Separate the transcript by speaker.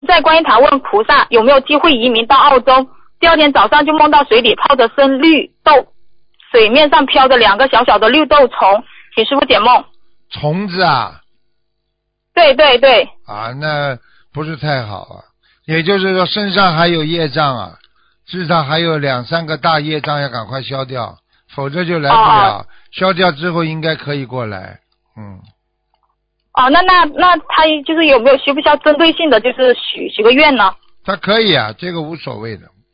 Speaker 1: 在观音堂问菩萨有没有机会移民到澳洲。第二天早上就梦到水里泡着生绿豆，水面上飘着2个小小的绿豆虫，请师傅解梦。
Speaker 2: 虫子啊？
Speaker 1: 对对对。
Speaker 2: 啊，那不是太好啊。也就是说身上还有业障啊，至少还有2、3个大业障要赶快消掉，否则就来不了。消掉之后应该可以过来。
Speaker 1: 那他就是有没有需不需要针对性的就是许个愿呢？
Speaker 2: 他可以啊，这个无所谓的。